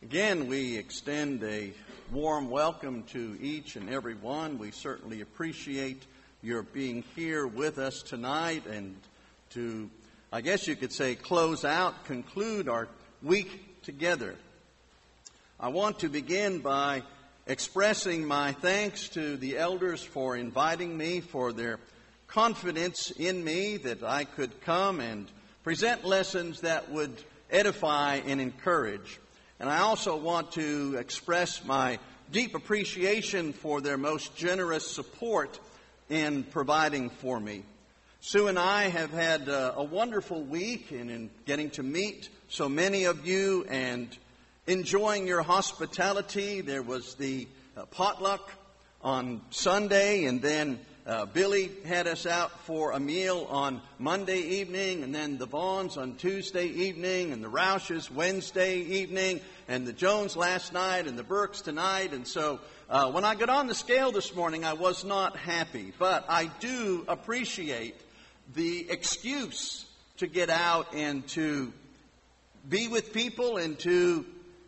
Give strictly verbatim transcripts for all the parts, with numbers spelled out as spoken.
Again, we extend a warm welcome to each and every one. We certainly appreciate your being here with us tonight and to, I guess you could say, close out, conclude our week together. I want to begin by expressing my thanks to the elders for inviting me, for their confidence in me that I could come and present lessons that would edify and encourage. And I also want to express my deep appreciation for their most generous support in providing for me. Sue and I have had a, a wonderful week in, in getting to meet so many of you and enjoying your hospitality. There was the uh, potluck on Sunday, and then uh, Billy had us out for a meal on Monday evening, and then the Vaughns on Tuesday evening, and the Roushes Wednesday evening, and the Jones last night, and the Burks tonight. And so uh, when I got on the scale this morning, I was not happy. But I do appreciate the excuse to get out and to be with people and to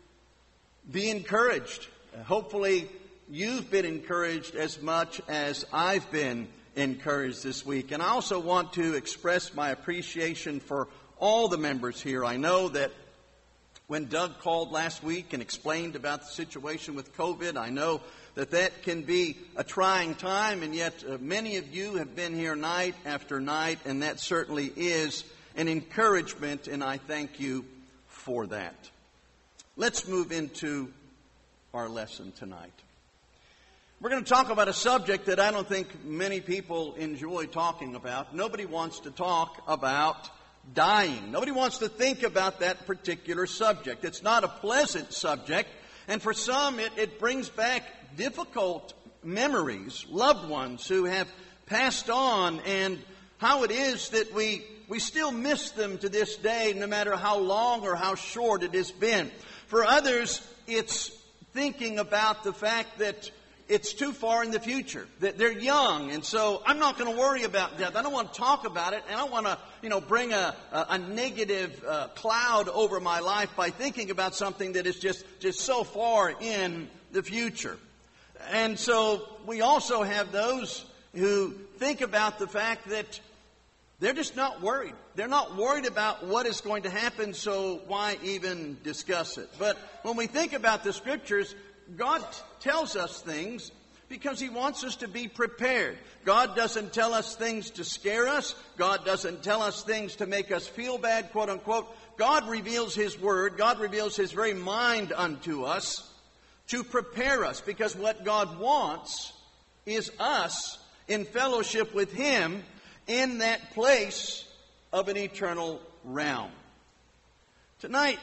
be encouraged. Uh, hopefully, you've been encouraged as much as I've been encouraged this week. And I also want to express my appreciation for all the members here. I know that when Doug called last week and explained about the situation with COVID, I know that that can be a trying time, and yet uh, many of you have been here night after night, and that certainly is an encouragement, and I thank you for that. Let's move into our lesson tonight. We're going to talk about a subject that I don't think many people enjoy talking about. Nobody wants to talk about dying. Nobody wants to think about that particular subject. It's not a pleasant subject, and for some it, it brings back difficult memories, loved ones who have passed on, and how it is that we, we still miss them to this day, no matter how long or how short it has been. For others, it's thinking about the fact that it's too far in the future, that they're young, and so I'm not going to worry about death. I don't want to talk about it, and I don't want to, you know, bring a, a, a negative uh, cloud over my life by thinking about something that is just, just so far in the future. And so we also have those who think about the fact that they're just not worried. They're not worried about what is going to happen, so why even discuss it? But when we think about the Scriptures, God tells us things because He wants us to be prepared. God doesn't tell us things to scare us. God doesn't tell us things to make us feel bad, quote unquote. God reveals His Word. God reveals His very mind unto us to prepare us, because what God wants is us in fellowship with Him in that place of an eternal realm. Tonight,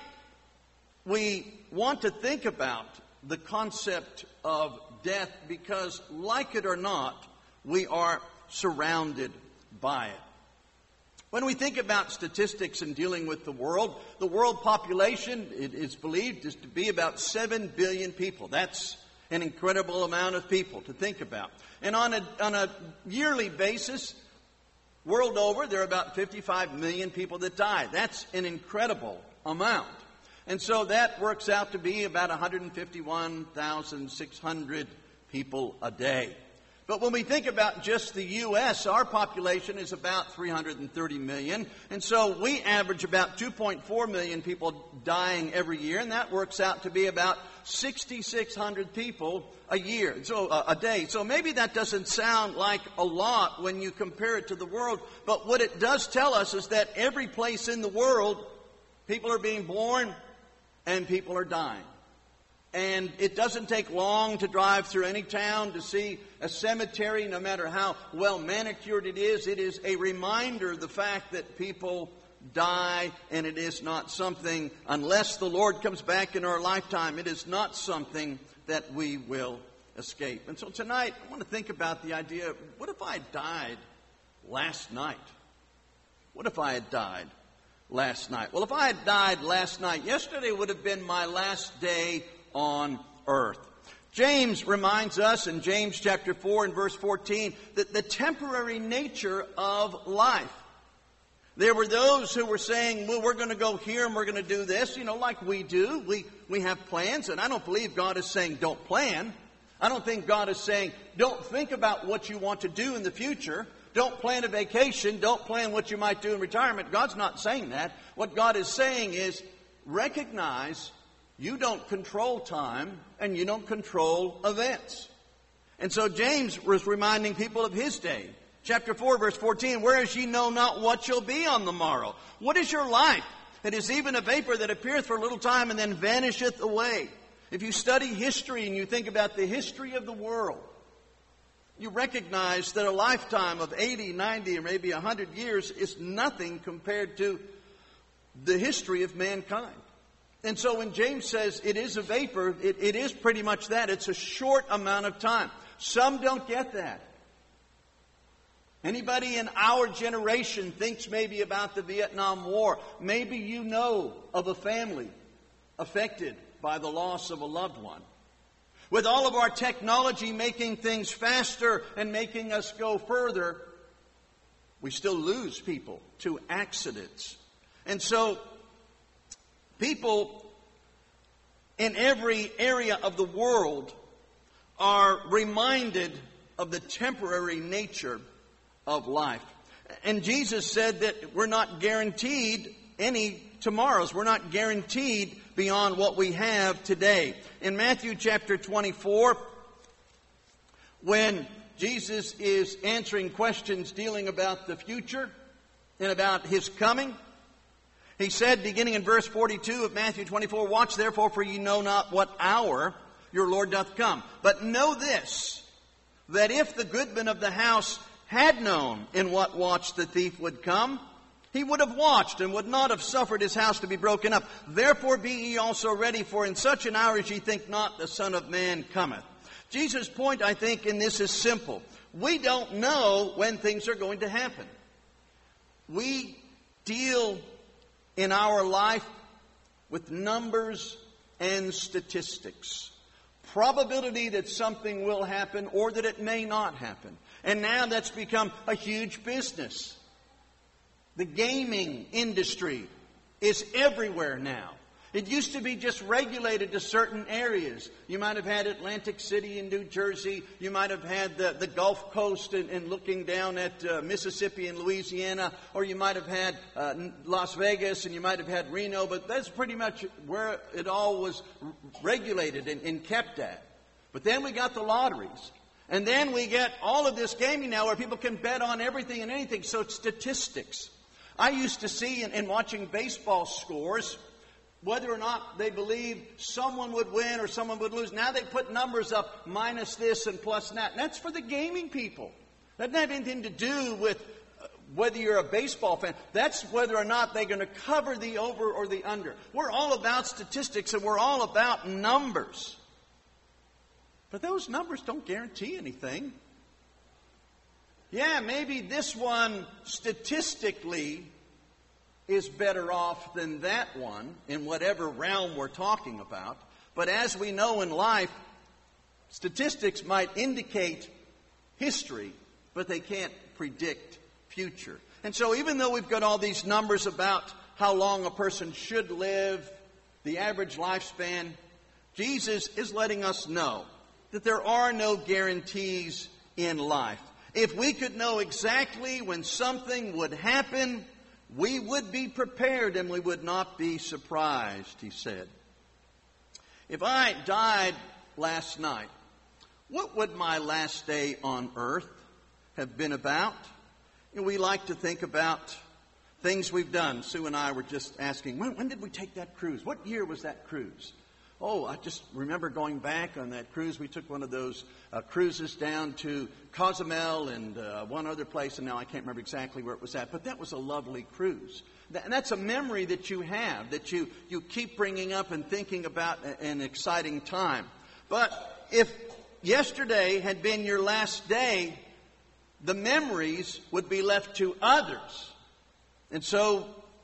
we want to think about the concept of death because, like it or not, we are surrounded by it. When we think about statistics in dealing with the world, the world population, it is believed, is to be about seven billion people. That's an incredible amount of people to think about. And on a, on a yearly basis, world over, there are about fifty-five million people that die. That's an incredible amount. And so that works out to be about one hundred fifty-one thousand six hundred people a day. But when we think about just the U S, our population is about three hundred thirty million. And so we average about two point four million people dying every year. And that works out to be about six thousand six hundred people a year, so uh, a day. So maybe that doesn't sound like a lot when you compare it to the world. But what it does tell us is that every place in the world, people are being born and people are dying. And it doesn't take long to drive through any town to see a cemetery, no matter how well manicured it is. It is a reminder of the fact that people die, and it is not something, unless the Lord comes back in our lifetime, it is not something that we will escape. And so tonight, I want to think about the idea, what if I died last night? What if I had died last night? Well, if I had died last night, yesterday would have been my last day on earth. James reminds us in James chapter four and verse fourteen that the temporary nature of life, There were those who were saying, well, we're going to go here and we're going to do this, you know, like we do. We, we have plans, and I don't believe God is saying don't plan. I don't think God is saying don't think about what you want to do in the future. Don't plan a vacation. Don't plan what you might do in retirement. God's not saying that. What God is saying is recognize you don't control time and you don't control events. And so James was reminding people of his day. Chapter four, verse fourteen, whereas ye know not what shall be on the morrow. What is your life? It is even a vapor that appeareth for a little time and then vanisheth away. If you study history and you think about the history of the world, you recognize that a lifetime of eighty, ninety, or maybe one hundred years is nothing compared to the history of mankind. And so when James says it is a vapor, it, it is pretty much that. It's a short amount of time. Some don't get that. Anybody in our generation thinks maybe about the Vietnam War. Maybe you know of a family affected by the loss of a loved one. With all of our technology making things faster and making us go further, we still lose people to accidents. And so, people in every area of the world are reminded of the temporary nature of life. And Jesus said that we're not guaranteed any tomorrows. We're not guaranteed beyond what we have today. In Matthew chapter twenty-four, when Jesus is answering questions dealing about the future and about His coming, He said, beginning in verse forty-two of Matthew twenty-four, watch therefore, for ye know not what hour your Lord doth come. But know this, that if the goodman of the house had known in what watch the thief would come, he would have watched and would not have suffered his house to be broken up. Therefore be ye also ready, for in such an hour as ye think not, the Son of Man cometh. Jesus' point, I think, in this is simple. We don't know when things are going to happen. We deal in our life with numbers and statistics. Probability that something will happen or that it may not happen. And now that's become a huge business. The gaming industry is everywhere now. It used to be just regulated to certain areas. You might have had Atlantic City in New Jersey. You might have had the, the Gulf Coast and, and looking down at uh, Mississippi and Louisiana. Or you might have had uh, Las Vegas, and you might have had Reno. But that's pretty much where it all was regulated and, and kept at. But then we got the lotteries. And then we get all of this gaming now where people can bet on everything and anything. So it's statistics. I used to see in, in watching baseball scores whether or not they believe someone would win or someone would lose. Now they put numbers up, minus this and plus that. And that's for the gaming people. That doesn't have anything to do with uh, whether you're a baseball fan. That's whether or not they're going to cover the over or the under. We're all about statistics and we're all about numbers. But those numbers don't guarantee anything. Yeah, maybe this one statistically is better off than that one in whatever realm we're talking about. But as we know in life, statistics might indicate history, but they can't predict future. And so even though we've got all these numbers about how long a person should live, the average lifespan, Jesus is letting us know that there are no guarantees in life. If we could know exactly when something would happen, we would be prepared and we would not be surprised, he said. If I died last night, what would my last day on earth have been about? You know, we like to think about things we've done. Sue and I were just asking, when, when did we take that cruise? What year was that cruise? Oh, I just remember going back on that cruise. We took one of those uh, cruises down to Cozumel and uh, one other place, and now I can't remember exactly where it was at. But that was a lovely cruise. And that's a memory that you have, that you, you keep bringing up and thinking about an exciting time. But if yesterday had been your last day, the memories would be left to others. And so,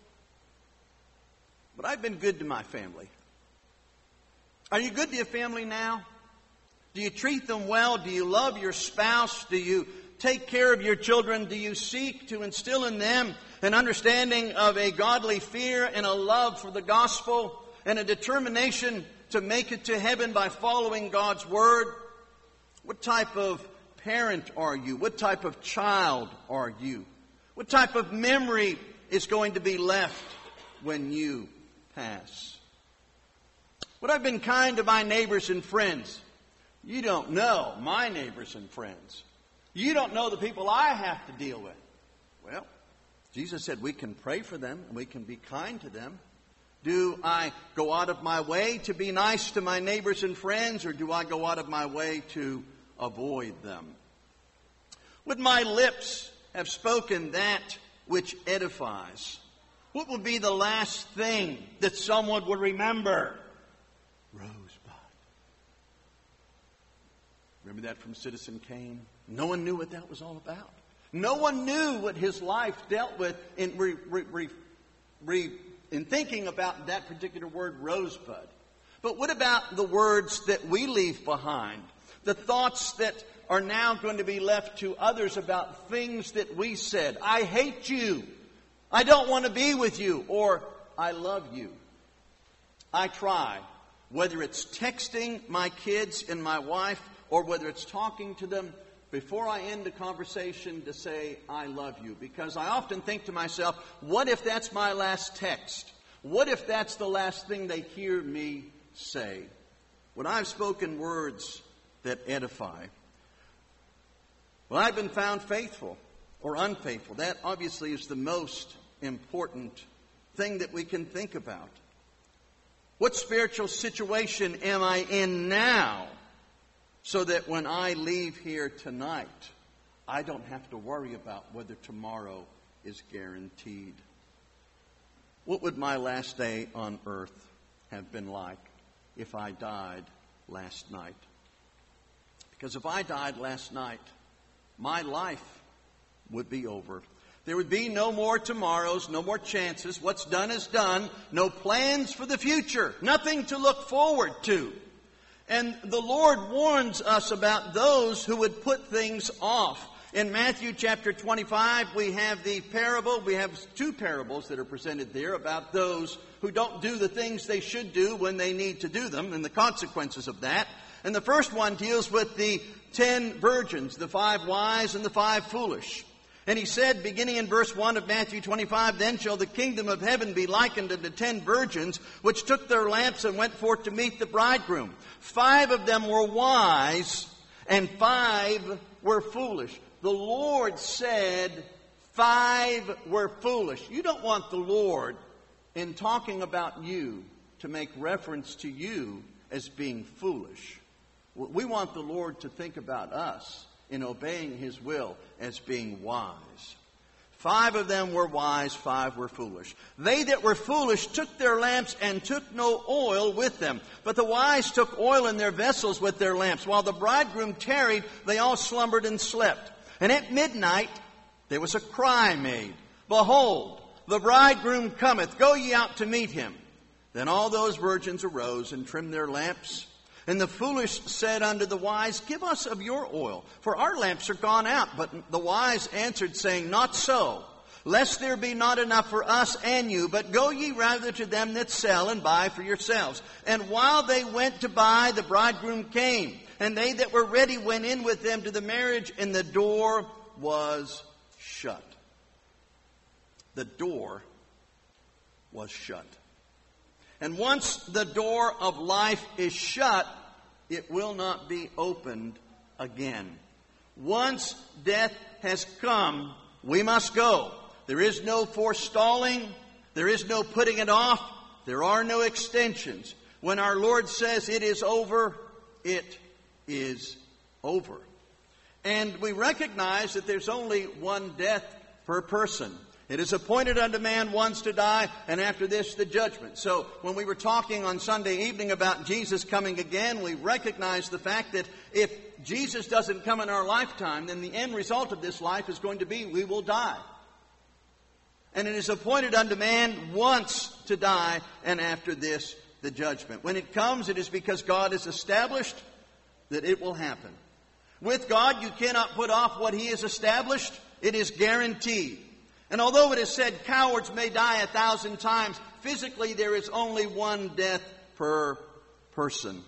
but I've been good to my family. Are you good to your family now? Do you treat them well? Do you love your spouse? Do you take care of your children? Do you seek to instill in them an understanding of a godly fear and a love for the gospel and a determination to make it to heaven by following God's word? What type of parent are you? What type of child are you? What type of memory is going to be left when you pass? Would I have been kind to my neighbors and friends? You don't know my neighbors and friends. You don't know the people I have to deal with. Well, Jesus said we can pray for them and we can be kind to them. Do I go out of my way to be nice to my neighbors and friends, or do I go out of my way to avoid them? Would my lips have spoken that which edifies? What would be the last thing that someone would remember? Rosebud. Remember that from Citizen Kane? No one knew what that was all about. No one knew what his life dealt with in, re, re, re, re, in thinking about that particular word, rosebud. But what about the words that we leave behind? The thoughts that are now going to be left to others about things that we said. I hate you. I don't want to be with you. Or, I love you. I try, whether it's texting my kids and my wife, or whether it's talking to them before I end a conversation, to say, I love you. Because I often think to myself, what if that's my last text? What if that's the last thing they hear me say? When I've spoken words that edify, well, I've been found faithful or unfaithful. That obviously is the most important thing that we can think about. What spiritual situation am I in now, so that when I leave here tonight, I don't have to worry about whether tomorrow is guaranteed? What would my last day on earth have been like if I died last night? Because if I died last night, my life would be over. There would be no more tomorrows, no more chances. What's done is done. No plans for the future. Nothing to look forward to. And the Lord warns us about those who would put things off. In Matthew chapter twenty-five, we have the parable. We have two parables that are presented there about those who don't do the things they should do when they need to do them and the consequences of that. And the first one deals with the ten virgins, the five wise and the five foolish. And he said, beginning in verse one of Matthew twenty-five, Then shall the kingdom of heaven be likened unto ten virgins, which took their lamps and went forth to meet the bridegroom. Five of them were wise, and five were foolish. The Lord said, five were foolish. You don't want the Lord, in talking about you, to make reference to you as being foolish. We want the Lord to think about us in obeying His will as being wise. Five of them were wise, five were foolish. They that were foolish took their lamps and took no oil with them. But the wise took oil in their vessels with their lamps. While the bridegroom tarried, they all slumbered and slept. And at midnight there was a cry made, Behold, the bridegroom cometh, go ye out to meet him. Then all those virgins arose and trimmed their lamps. And the foolish said unto the wise, Give us of your oil, for our lamps are gone out. But the wise answered, saying, Not so, lest there be not enough for us and you, but go ye rather to them that sell, and buy for yourselves. And while they went to buy, the bridegroom came, and they that were ready went in with them to the marriage, and the door was shut. The door was shut. And once the door of life is shut, it will not be opened again. Once death has come, we must go. There is no forestalling. There is no putting it off. There are no extensions. When our Lord says it is over, it is over. And we recognize that there's only one death per person. It is appointed unto man once to die, and after this the judgment. So when we were talking on Sunday evening about Jesus coming again, we recognize the fact that if Jesus doesn't come in our lifetime, then the end result of this life is going to be we will die. And it is appointed unto man once to die, and after this the judgment. When it comes, it is because God has established that it will happen. With God, you cannot put off what He has established. It is guaranteed. And although it is said cowards may die a thousand times, physically there is only one death per person.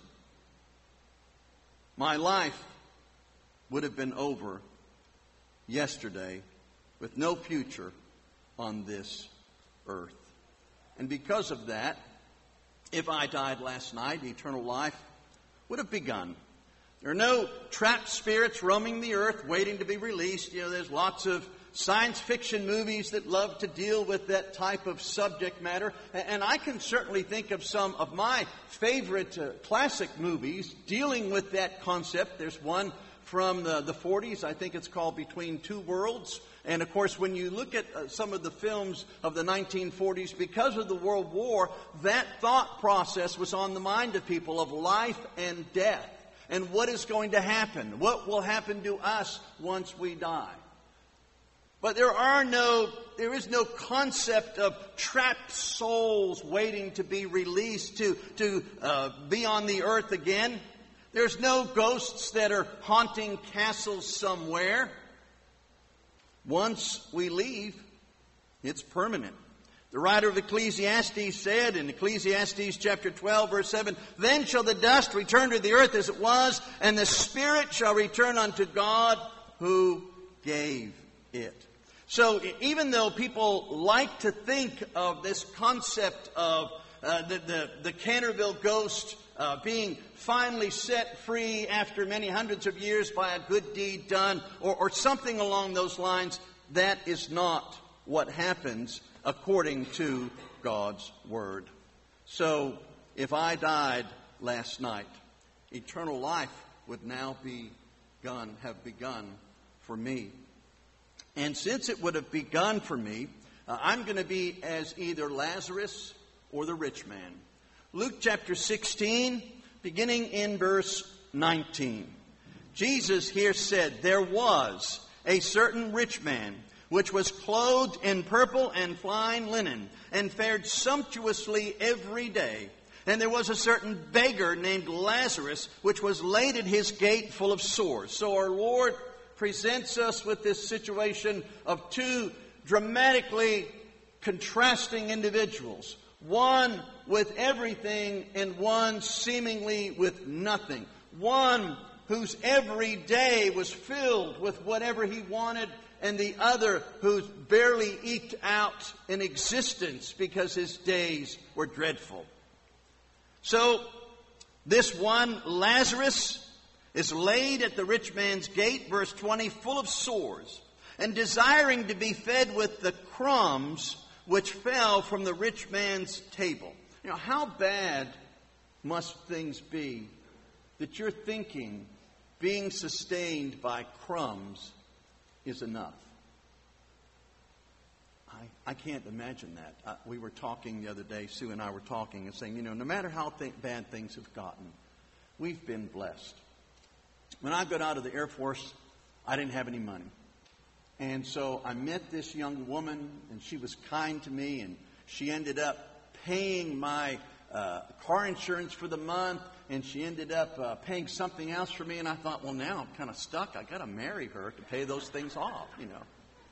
My life would have been over yesterday with no future on this earth. And because of that, if I died last night, eternal life would have begun. There are no trapped spirits roaming the earth waiting to be released. You know, there's lots of science fiction movies that love to deal with that type of subject matter. And I can certainly think of some of my favorite uh, classic movies dealing with that concept. There's one from the, the forties. I think it's called Between Two Worlds. And, of course, when you look at uh, some of the films of the nineteen forties, because of the World War, that thought process was on the mind of people of life and death. And what is going to happen? What will happen to us once we die? But there are no, there is no concept of trapped souls waiting to be released to, to uh, be on the earth again. There's no ghosts that are haunting castles somewhere. Once we leave, it's permanent. The writer of Ecclesiastes said in Ecclesiastes chapter twelve, verse seven, "Then shall the dust return to the earth as it was, and the spirit shall return unto God who gave it." So even though people like to think of this concept of uh, the, the, the Canterville ghost uh, being finally set free after many hundreds of years by a good deed done, or, or something along those lines, that is not what happens according to God's Word. So if I died last night, eternal life would now be begun, have begun for me. And since it would have begun for me, uh, I'm going to be as either Lazarus or the rich man. Luke chapter sixteen, beginning in verse nineteen. Jesus here said, "There was a certain rich man, which was clothed in purple and fine linen, and fared sumptuously every day. And there was a certain beggar named Lazarus, which was laid at his gate full of sores." So our Lord presents us with this situation of two dramatically contrasting individuals. One with everything and one seemingly with nothing. One whose every day was filled with whatever he wanted, and the other who barely eked out an existence because his days were dreadful. So this one, Lazarus, is laid at the rich man's gate, verse twenty, full of sores, and desiring to be fed with the crumbs which fell from the rich man's table. You know, how bad must things be that you're thinking being sustained by crumbs is enough? I, I can't imagine that. Uh, we were talking the other day, Sue and I were talking and saying, you know, no matter how th- bad things have gotten, we've been blessed. When I got out of the Air Force, I didn't have any money. And so I met this young woman, and she was kind to me, and she ended up paying my uh, car insurance for the month, and she ended up uh, paying something else for me, and I thought, well, now I'm kind of stuck. I've got to marry her to pay those things off, you know.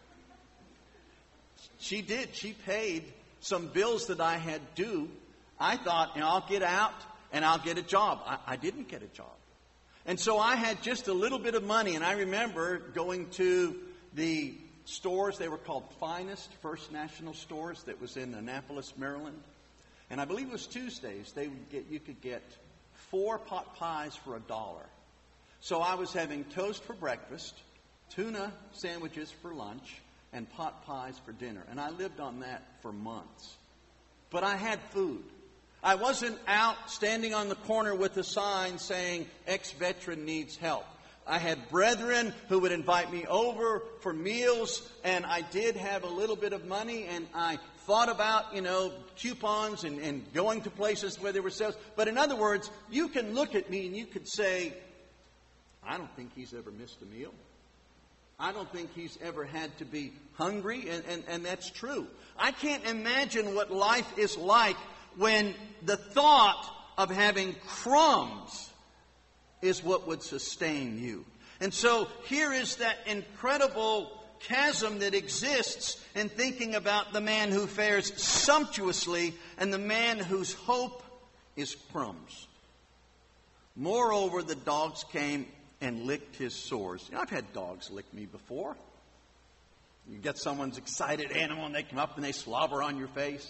She did. She paid some bills that I had due. I thought, you know, I'll get out, and I'll get a job. I, I didn't get a job. And so I had just a little bit of money, and I remember going to the stores. They were called Finest, First National Stores, that was in Annapolis, Maryland. And I believe it was Tuesdays. They would get, you could get four pot pies for a dollar. So I was having toast for breakfast, tuna sandwiches for lunch, and pot pies for dinner. And I lived on that for months. But I had food. I wasn't out standing on the corner with a sign saying, ex-veteran needs help. I had brethren who would invite me over for meals, and I did have a little bit of money, and I thought about, you know, coupons and, and going to places where there were sales. But in other words, you can look at me and you could say, I don't think he's ever missed a meal. I don't think he's ever had to be hungry, and, and, and that's true. I can't imagine what life is like when the thought of having crumbs is what would sustain you. And so here is that incredible chasm that exists in thinking about the man who fares sumptuously and the man whose hope is crumbs. Moreover, the dogs came and licked his sores. You know, I've had dogs lick me before. You get someone's excited animal and they come up and they slobber on your face.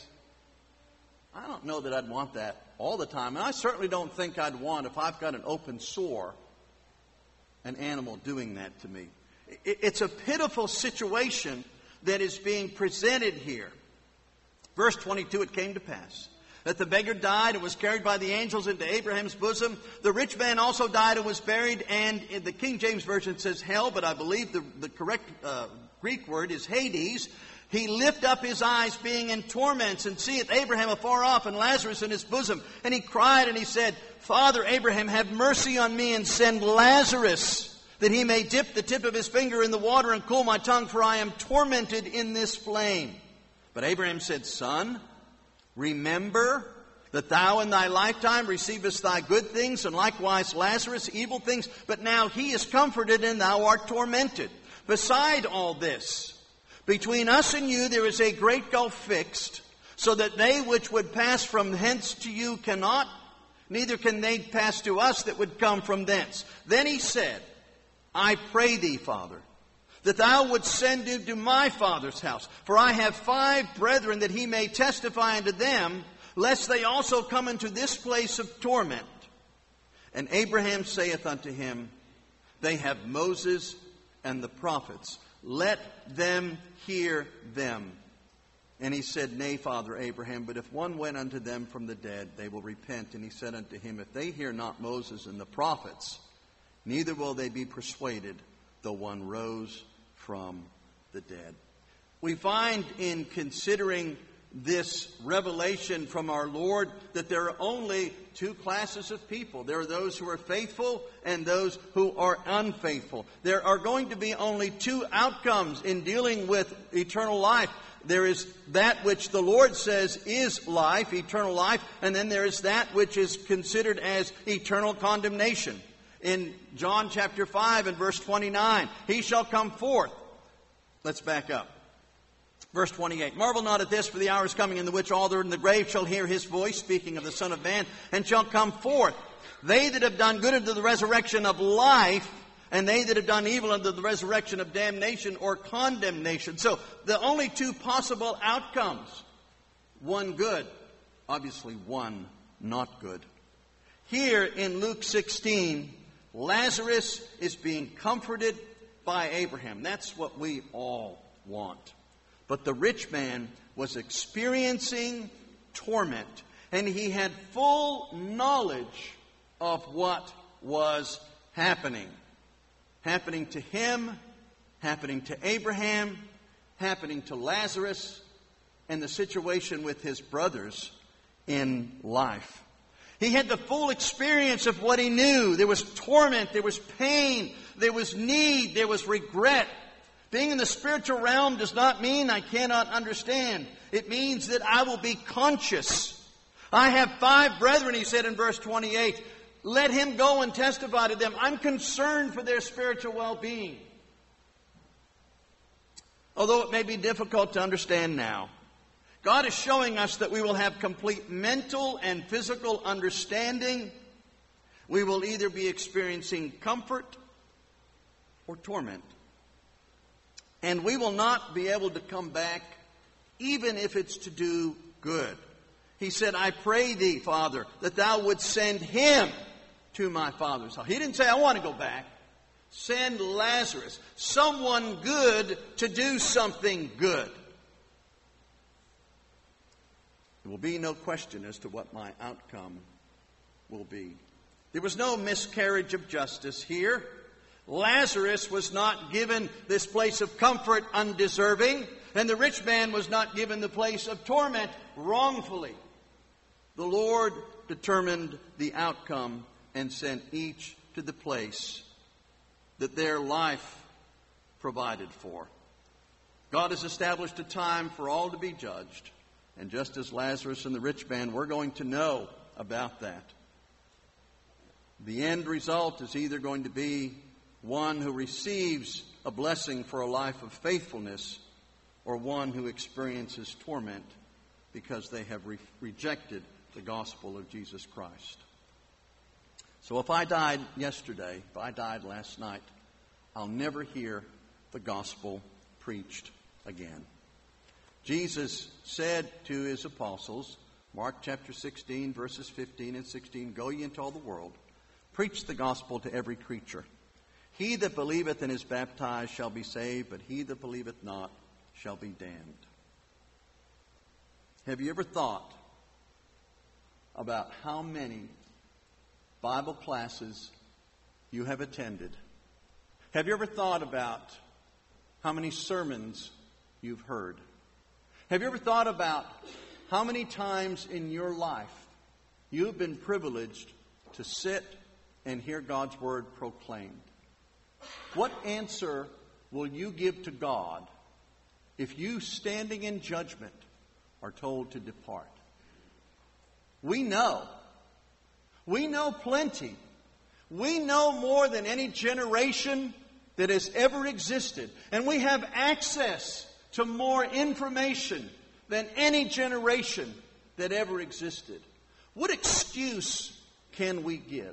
I don't know that I'd want that all the time. And I certainly don't think I'd want, if I've got an open sore, an animal doing that to me. It's a pitiful situation that is being presented here. Verse twenty-two, it came to pass that the beggar died and was carried by the angels into Abraham's bosom. The rich man also died and was buried, and in the King James Version says hell, but I believe the, the correct uh, Greek word is Hades. He lift up his eyes, being in torments, and seeth Abraham afar off and Lazarus in his bosom. And he cried and he said, Father Abraham, have mercy on me and send Lazarus, that he may dip the tip of his finger in the water and cool my tongue, for I am tormented in this flame. But Abraham said, Son, remember that thou in thy lifetime receivest thy good things, and likewise Lazarus evil things. But now he is comforted, and thou art tormented. Beside all this, between us and you there is a great gulf fixed, so that they which would pass from hence to you cannot, neither can they pass to us that would come from thence. Then he said, I pray thee, Father, that thou wouldst send him to my father's house. For I have five brethren, that he may testify unto them, lest they also come into this place of torment. And Abraham saith unto him, They have Moses and the prophets. Let them hear them. And he said, Nay, Father Abraham, but if one went unto them from the dead, they will repent. And he said unto him, If they hear not Moses and the prophets, neither will they be persuaded, though one rose from the dead. We find in considering this revelation from our Lord that there are only two classes of people. There are those who are faithful and those who are unfaithful. There are going to be only two outcomes in dealing with eternal life. There is that which the Lord says is life, eternal life, and then there is that which is considered as eternal condemnation. In John chapter five and verse twenty-nine, he shall come forth. Let's back up. Verse twenty-eight, Marvel not at this, for the hour is coming in the which all that are in the grave shall hear his voice, speaking of the Son of Man, and shall come forth. They that have done good unto the resurrection of life, and they that have done evil unto the resurrection of damnation or condemnation. So the only two possible outcomes, one good, obviously one not good. Here in Luke sixteen, Lazarus is being comforted by Abraham. That's what we all want. But the rich man was experiencing torment, and he had full knowledge of what was happening. Happening to him, happening to Abraham, happening to Lazarus, and the situation with his brothers in life. He had the full experience of what he knew. There was torment, there was pain, there was need, there was regret. Being in the spiritual realm does not mean I cannot understand. It means that I will be conscious. I have five brethren, he said in verse twenty-eight. Let him go and testify to them. I'm concerned for their spiritual well-being. Although it may be difficult to understand now, God is showing us that we will have complete mental and physical understanding. We will either be experiencing comfort or torment. And we will not be able to come back even if it's to do good. He said, I pray thee, Father, that thou wouldst send him to my father's house. He didn't say, I want to go back. Send Lazarus, someone good to do something good. There will be no question as to what my outcome will be. There was no miscarriage of justice here. Lazarus was not given this place of comfort undeserving, and the rich man was not given the place of torment wrongfully. The Lord determined the outcome and sent each to the place that their life provided for. God has established a time for all to be judged. And just as Lazarus and the rich man, we're going to know about that. The end result is either going to be one who receives a blessing for a life of faithfulness, or one who experiences torment because they have re- rejected the gospel of Jesus Christ. So if I died yesterday, if I died last night, I'll never hear the gospel preached again. Jesus said to his apostles, Mark chapter sixteen, verses fifteen and sixteen, "Go ye into all the world, preach the gospel to every creature. He that believeth and is baptized shall be saved, but he that believeth not shall be damned." Have you ever thought about how many Bible classes you have attended? Have you ever thought about how many sermons you've heard? Have you ever thought about how many times in your life you've been privileged to sit and hear God's word proclaimed? What answer will you give to God if you, standing in judgment, are told to depart? We know. We know plenty. We know more than any generation that has ever existed. And we have access to more information than any generation that ever existed. What excuse can we give?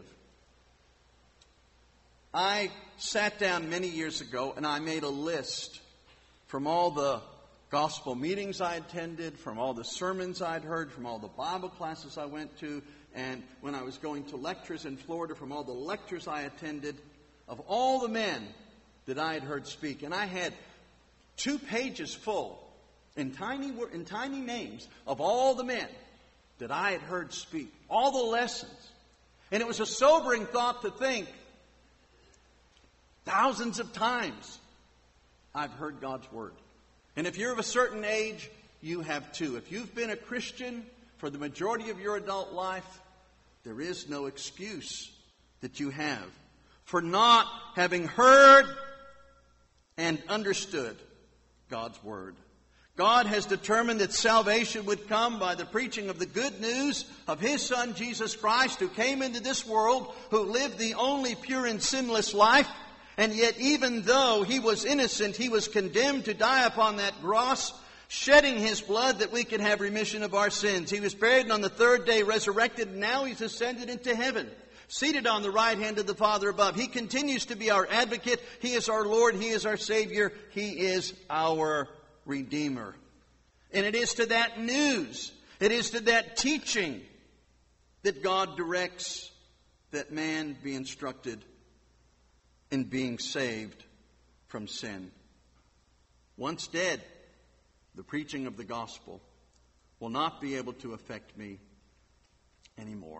I sat down many years ago and I made a list from all the gospel meetings I attended, from all the sermons I'd heard, from all the Bible classes I went to, and when I was going to lectures in Florida, from all the lectures I attended, of all the men that I had heard speak. And I had two pages full in tiny, in tiny names of all the men that I had heard speak, all the lessons. And it was a sobering thought to think, thousands of times I've heard God's word. And if you're of a certain age, you have too. If you've been a Christian for the majority of your adult life, there is no excuse that you have for not having heard and understood God's word. God has determined that salvation would come by the preaching of the good news of His Son, Jesus Christ, who came into this world, who lived the only pure and sinless life. And yet, even though He was innocent, He was condemned to die upon that cross, shedding His blood that we could have remission of our sins. He was buried and on the third day resurrected, and now He's ascended into heaven, seated on the right hand of the Father above. He continues to be our advocate. He is our Lord. He is our Savior. He is our Redeemer. And it is to that news, it is to that teaching that God directs that man be instructed in being saved from sin. Once dead, the preaching of the gospel will not be able to affect me anymore.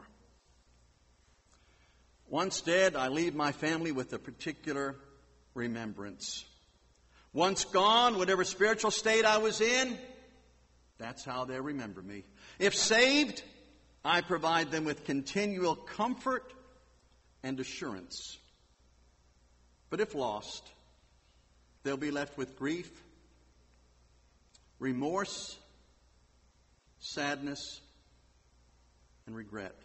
Once dead, I leave my family with a particular remembrance. Once gone, whatever spiritual state I was in, that's how they remember me. If saved, I provide them with continual comfort and assurance. But if lost, they'll be left with grief, remorse, sadness, and regret.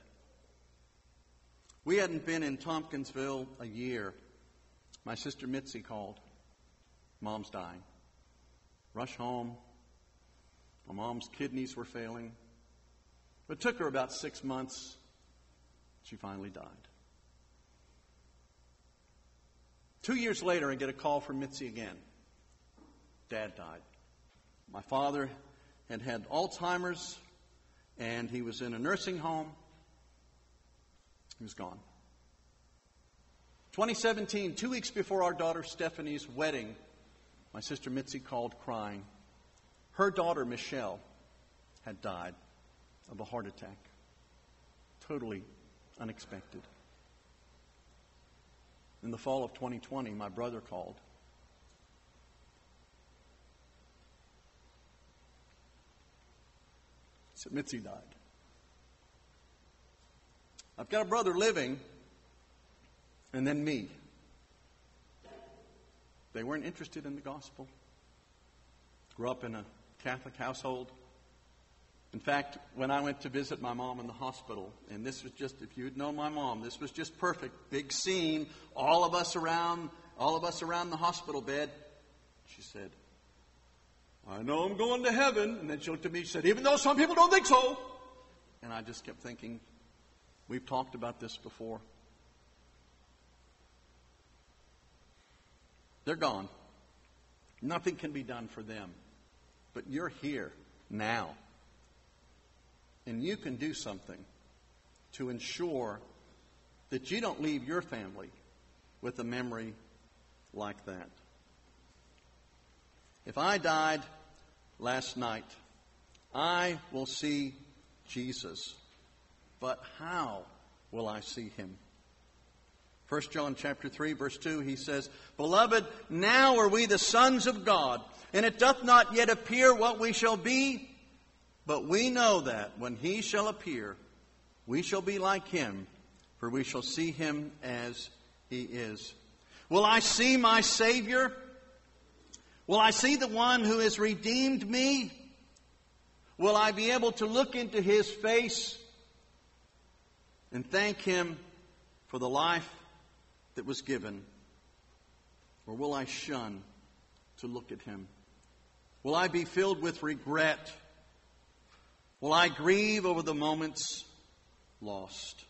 We hadn't been in Tompkinsville a year. My sister Mitzi called. Mom's dying. Rush home. My mom's kidneys were failing. It took her about six months. She finally died. Two years later, I get a call from Mitzi again. Dad died. My father had had Alzheimer's, and he was in a nursing home. He was gone. twenty seventeen, two weeks before our daughter Stephanie's wedding, my sister Mitzi called crying. Her daughter Michelle had died of a heart attack. Totally unexpected. In the fall of twenty twenty, my brother called. He said, Mitzi died. I've got a brother living, and then me. They weren't interested in the gospel. Grew up in a Catholic household. In fact, when I went to visit my mom in the hospital, and this was just, if you'd known my mom, this was just perfect. Big scene, all of us around, all of us around the hospital bed. She said, I know I'm going to heaven. And then she looked at me and said, even though some people don't think so. And I just kept thinking, we've talked about this before. They're gone. Nothing can be done for them. But you're here now. And you can do something to ensure that you don't leave your family with a memory like that. If I died last night, I will see Jesus. But how will I see him? First John chapter three, verse two, he says, Beloved, now are we the sons of God, and it doth not yet appear what we shall be, but we know that when he shall appear, we shall be like him, for we shall see him as he is. Will I see my Savior? Will I see the one who has redeemed me? Will I be able to look into his face and thank him for the life that was given? Or will I shun to look at him? Will I be filled with regret? Will I grieve over the moments lost?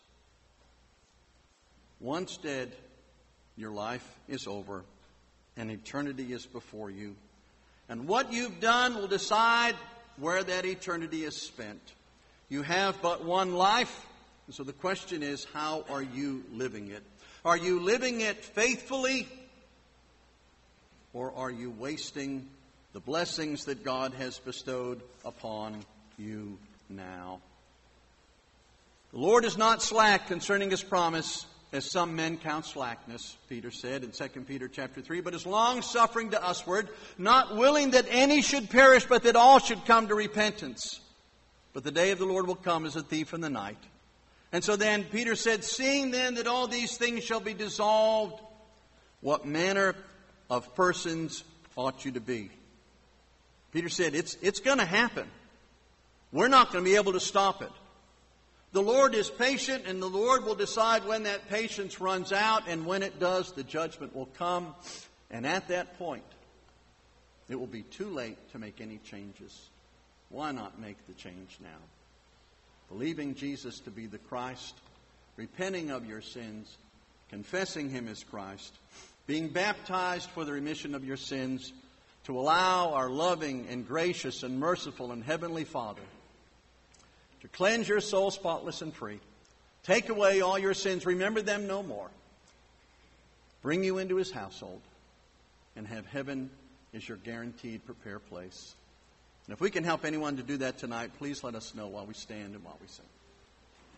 Once dead, your life is over, and eternity is before you. And what you've done will decide where that eternity is spent. You have but one life, and so the question is, how are you living it? Are you living it faithfully, or are you wasting the blessings that God has bestowed upon you now? The Lord is not slack concerning his promise, as some men count slackness, Peter said in Second Peter chapter three, but is long-suffering to usward, not willing that any should perish, but that all should come to repentance. But the day of the Lord will come as a thief in the night. And so then Peter said, seeing then that all these things shall be dissolved, what manner of persons ought you to be? Peter said, it's, it's going to happen. We're not going to be able to stop it. The Lord is patient, and the Lord will decide when that patience runs out, and when it does, the judgment will come. And at that point, it will be too late to make any changes. Why not make the change now? Believing Jesus to be the Christ, repenting of your sins, confessing him as Christ, being baptized for the remission of your sins, to allow our loving and gracious and merciful and heavenly Father to cleanse your soul spotless and free, take away all your sins, remember them no more, bring you into his household, and have heaven as your guaranteed prepared place. And if we can help anyone to do that tonight, please let us know while we stand and while we sing.